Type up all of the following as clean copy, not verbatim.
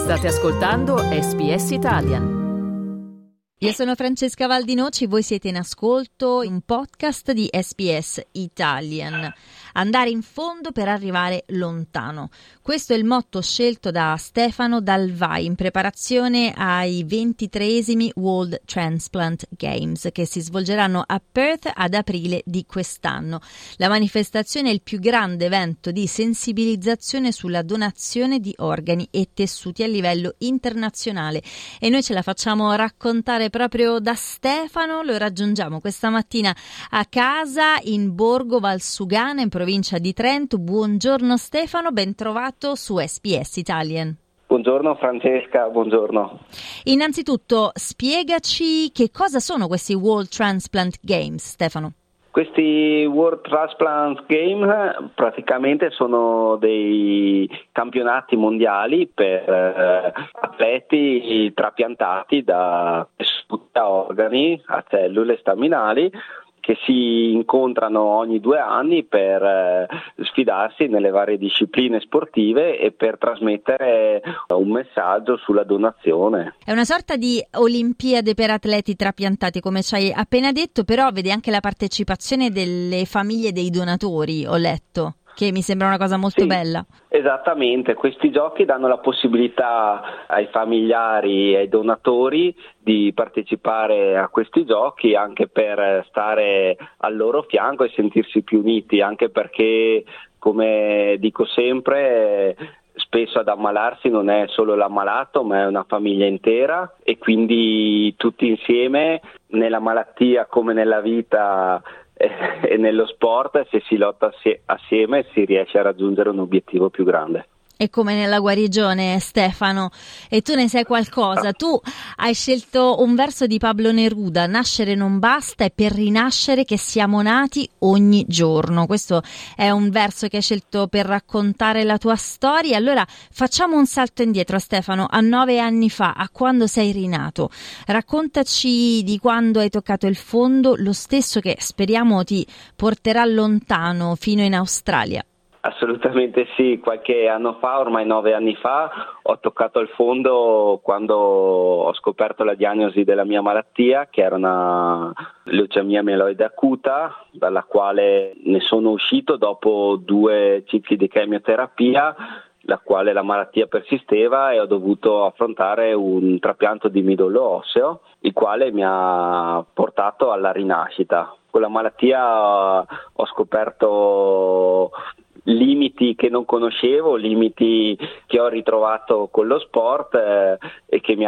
State ascoltando SBS Italian. Io sono Francesca Valdinoci, voi siete in ascolto, un podcast di SBS Italian. Andare in fondo per arrivare lontano. Questo è il motto scelto da Stefano Dal Vai in preparazione ai 23esimi World Transplant Games che si svolgeranno a Perth ad aprile di quest'anno. La manifestazione è il più grande evento di sensibilizzazione sulla donazione di organi e tessuti a livello internazionale e noi ce la facciamo raccontare proprio da Stefano. Lo raggiungiamo questa mattina a casa in Borgo Valsugana in provincia di Trento. Buongiorno Stefano, ben trovato su SBS Italian. Buongiorno Francesca, buongiorno. Innanzitutto spiegaci che cosa sono questi World Transplant Games, Stefano. Questi World Transplant Games praticamente sono dei campionati mondiali per atleti trapiantati da tessuti a organi, a cellule staminali, che si incontrano ogni 2 anni per sfidarsi nelle varie discipline sportive e per trasmettere un messaggio sulla donazione. È una sorta di Olimpiade per atleti trapiantati, come ci hai appena detto, però vede anche la partecipazione delle famiglie dei donatori, ho letto, che mi sembra una cosa molto bella. Esattamente, questi giochi danno la possibilità ai familiari e ai donatori di partecipare a questi giochi anche per stare al loro fianco e sentirsi più uniti, anche perché, come dico sempre, spesso ad ammalarsi non è solo l'ammalato ma è una famiglia intera e quindi tutti insieme nella malattia come nella vita e nello sport, se si lotta assieme si riesce a raggiungere un obiettivo più grande. È come nella guarigione, Stefano, e tu ne sai qualcosa. Tu hai scelto un verso di Pablo Neruda: nascere non basta, è per rinascere che siamo nati ogni giorno. Questo è un verso che hai scelto per raccontare la tua storia. Allora facciamo un salto indietro, Stefano, a 9 anni fa, a quando sei rinato. Raccontaci di quando hai toccato il fondo, lo stesso che speriamo ti porterà lontano fino in Australia. Assolutamente sì, qualche anno fa, ormai 9 anni fa, ho toccato il fondo quando ho scoperto la diagnosi della mia malattia, che era una leucemia mieloide acuta, dalla quale ne sono uscito dopo 2 cicli di chemioterapia, la quale la malattia persisteva e ho dovuto affrontare un trapianto di midollo osseo, il quale mi ha portato alla rinascita. Con la malattia ho scoperto limiti che non conoscevo, limiti che ho ritrovato con lo sport e che mi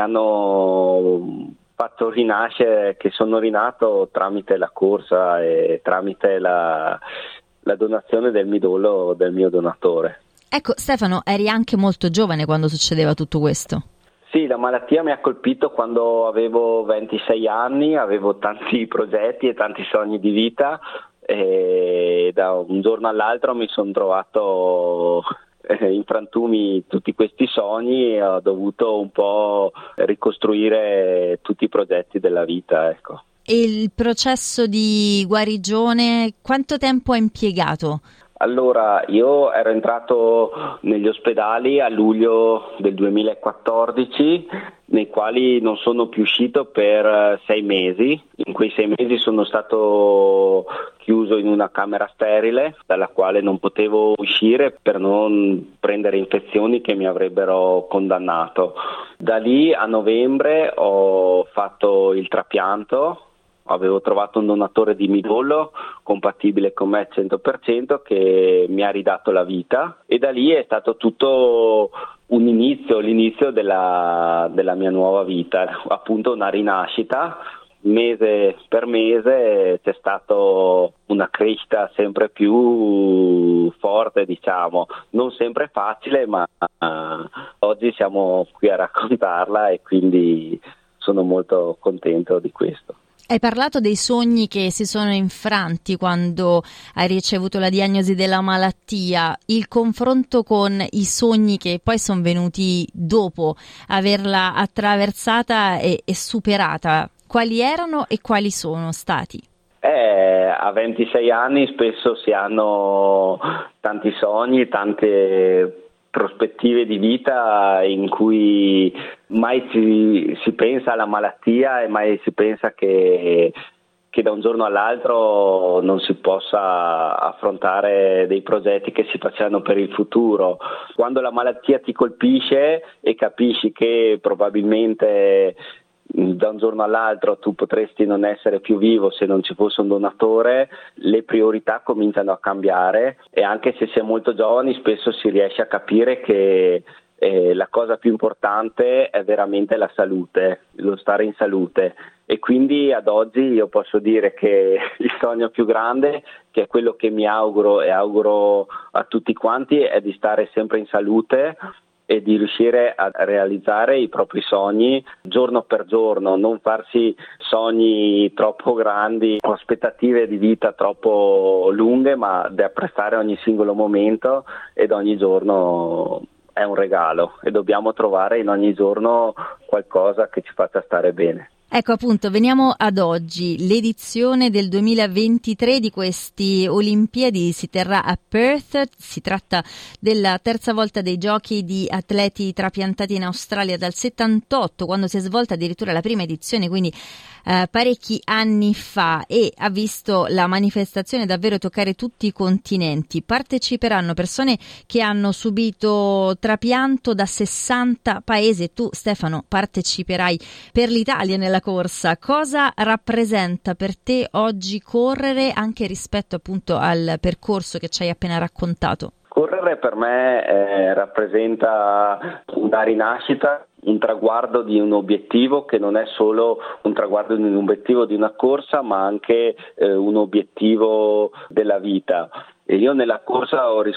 hanno fatto rinascere, che sono rinato tramite la corsa e tramite la donazione del midollo del mio donatore. Ecco Stefano, eri anche molto giovane quando succedeva tutto questo. Sì, la malattia mi ha colpito quando avevo 26 anni, avevo tanti progetti e tanti sogni di vita e da un giorno all'altro mi sono trovato in frantumi tutti questi sogni e ho dovuto un po' ricostruire tutti i progetti della vita, ecco. E il processo di guarigione, quanto tempo ha impiegato? Allora, io ero entrato negli ospedali a luglio del 2014, nei quali non sono più uscito per 6 mesi. In quei 6 mesi sono stato chiuso in una camera sterile, dalla quale non potevo uscire per non prendere infezioni che mi avrebbero condannato. Da lì a novembre ho fatto il trapianto. Avevo trovato un donatore di midollo compatibile con me al 100% che mi ha ridato la vita e da lì è stato tutto l'inizio della mia nuova vita, appunto una rinascita. Mese per mese c'è stata una crescita sempre più forte, diciamo, non sempre facile, ma oggi siamo qui a raccontarla e quindi sono molto contento di questo. Hai parlato dei sogni che si sono infranti quando hai ricevuto la diagnosi della malattia, il confronto con i sogni che poi sono venuti dopo averla attraversata e superata, quali erano e quali sono stati? A 26 anni spesso si hanno tanti sogni, tante prospettive di vita in cui mai si pensa alla malattia e mai si pensa che da un giorno all'altro non si possa affrontare dei progetti che si facevano per il futuro. Quando la malattia ti colpisce e capisci che probabilmente da un giorno all'altro tu potresti non essere più vivo se non ci fosse un donatore, le priorità cominciano a cambiare, e anche se si è molto giovani spesso si riesce a capire che la cosa più importante è veramente la salute, lo stare in salute, e quindi ad oggi io posso dire che il sogno più grande, che è quello che mi auguro e auguro a tutti quanti, è di stare sempre in salute e di riuscire a realizzare i propri sogni giorno per giorno, non farsi sogni troppo grandi o aspettative di vita troppo lunghe, ma di apprezzare ogni singolo momento, ed ogni giorno è un regalo e dobbiamo trovare in ogni giorno qualcosa che ci faccia stare bene. Ecco, appunto, veniamo ad oggi. L'edizione del 2023 di questi Olimpiadi si terrà a Perth. Si tratta della terza volta dei giochi di atleti trapiantati in Australia dal 78, quando si è svolta addirittura la prima edizione, quindi parecchi anni fa, e ha visto la manifestazione davvero toccare tutti i continenti. Parteciperanno persone che hanno subito trapianto da 60 paesi e tu, Stefano, parteciperai per l'Italia nella corsa. Cosa rappresenta per te oggi correre, anche rispetto appunto al percorso che ci hai appena raccontato? Correre per me rappresenta una rinascita, un traguardo di un obiettivo che non è solo un traguardo di un obiettivo di una corsa, ma anche un obiettivo della vita. E io nella corsa ho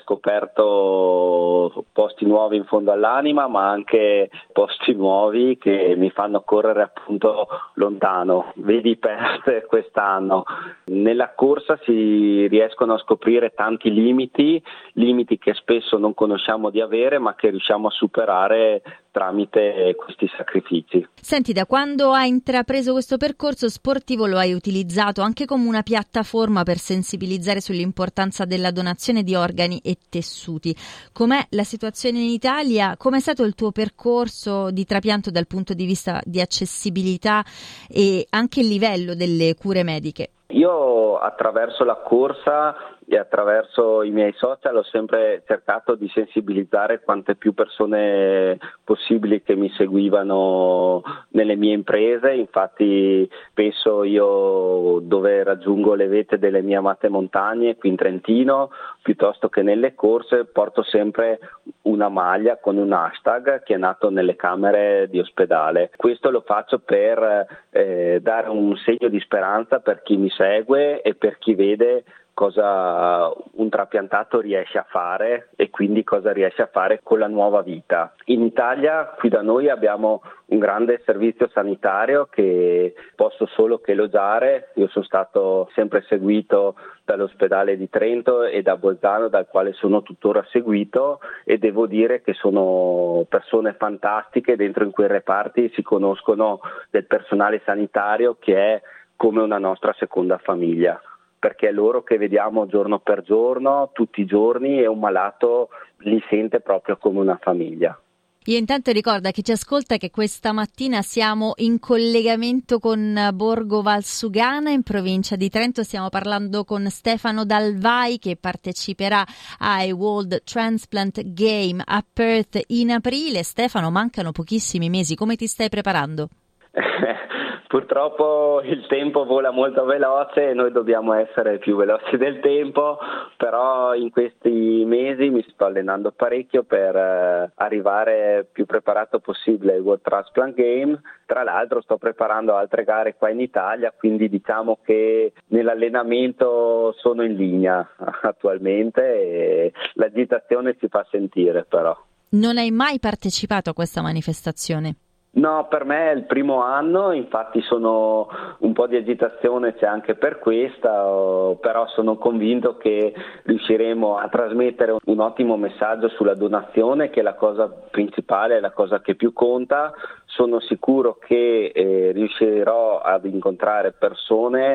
riscoperto posti nuovi in fondo all'anima, ma anche posti nuovi che mi fanno correre appunto lontano. Vedi Perth quest'anno. Nella corsa si riescono a scoprire tanti limiti che spesso non conosciamo di avere, ma che riusciamo a superare tramite questi sacrifici. Senti, da quando hai intrapreso questo percorso sportivo lo hai utilizzato anche come una piattaforma per sensibilizzare sull'importanza della donazione di organi e tessuti. Com'è la situazione in Italia? Com'è stato il tuo percorso di trapianto dal punto di vista di accessibilità e anche il livello delle cure mediche? Io attraverso la corsa e attraverso i miei social ho sempre cercato di sensibilizzare quante più persone possibili che mi seguivano nelle mie imprese. Infatti spesso io, dove raggiungo le vette delle mie amate montagne qui in Trentino, piuttosto che nelle corse, porto sempre una maglia con un hashtag che è nato nelle camere di ospedale. Questo lo faccio per dare un segno di speranza per chi mi segue e per chi vede cosa un trapiantato riesce a fare e quindi cosa riesce a fare con la nuova vita. In Italia, qui da noi, abbiamo un grande servizio sanitario che posso solo che elogiare. Io sono stato sempre seguito dall'ospedale di Trento e da Bolzano, dal quale sono tuttora seguito, e devo dire che sono persone fantastiche. Dentro in quei reparti si conoscono del personale sanitario che è come una nostra seconda famiglia, perché è loro che vediamo giorno per giorno, tutti i giorni, e un malato li sente proprio come una famiglia. Io intanto ricordo a chi ci ascolta che questa mattina siamo in collegamento con Borgo Valsugana, in provincia di Trento. Stiamo parlando con Stefano Dalvai, che parteciperà ai World Transplant Game a Perth in aprile. Stefano, mancano pochissimi mesi, come ti stai preparando? Purtroppo il tempo vola molto veloce e noi dobbiamo essere più veloci del tempo, però in questi mesi mi sto allenando parecchio per arrivare più preparato possibile ai World Transplant Game. Tra l'altro sto preparando altre gare qua in Italia, quindi diciamo che nell'allenamento sono in linea attualmente e l'agitazione si fa sentire però. Non hai mai partecipato a questa manifestazione? No, per me è il primo anno, infatti sono un po' di agitazione c'è anche per questa, però sono convinto che riusciremo a trasmettere un ottimo messaggio sulla donazione, che è la cosa principale, è la cosa che più conta. Sono sicuro che riuscirò ad incontrare persone che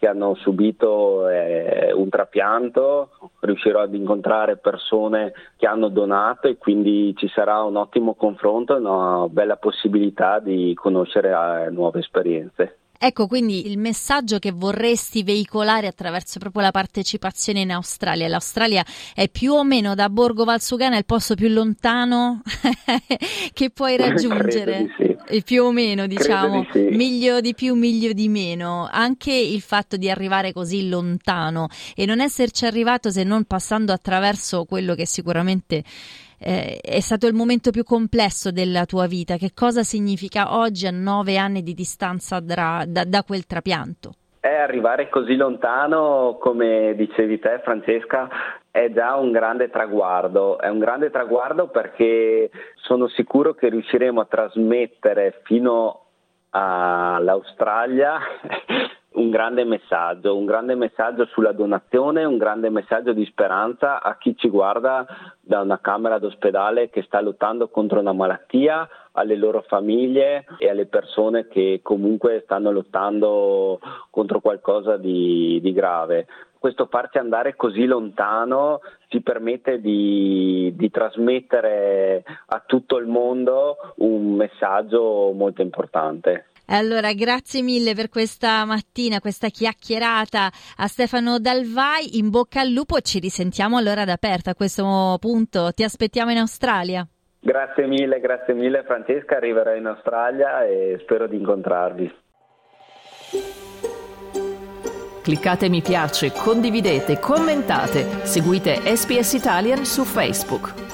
che hanno subito un trapianto, riuscirò ad incontrare persone che hanno donato e quindi ci sarà un ottimo confronto e una bella possibilità di conoscere nuove esperienze. Ecco, quindi il messaggio che vorresti veicolare attraverso proprio la partecipazione in Australia. L'Australia è più o meno da Borgo Valsugana il posto più lontano che puoi raggiungere. Credo di sì. Più o meno, diciamo, Credo di sì. miglio di più, miglio di meno. Anche il fatto di arrivare così lontano e non esserci arrivato se non passando attraverso quello che sicuramente è stato il momento più complesso della tua vita. Che cosa significa oggi, a 9 anni di distanza da quel trapianto? Arrivare così lontano, come dicevi te, Francesca, è già un grande traguardo. È un grande traguardo perché sono sicuro che riusciremo a trasmettere fino all'Australia un grande messaggio sulla donazione, un grande messaggio di speranza a chi ci guarda da una camera d'ospedale che sta lottando contro una malattia, alle loro famiglie e alle persone che comunque stanno lottando contro qualcosa di grave. Questo farci andare così lontano ci permette di trasmettere a tutto il mondo un messaggio molto importante. Allora, grazie mille per questa mattina, questa chiacchierata a Stefano Dal Vai. In bocca al lupo, ci risentiamo all'ora d'aperta. A questo punto ti aspettiamo in Australia. Grazie mille Francesca, arriverò in Australia e spero di incontrarvi. Cliccate mi piace, condividete, commentate, seguite SPS Italian su Facebook.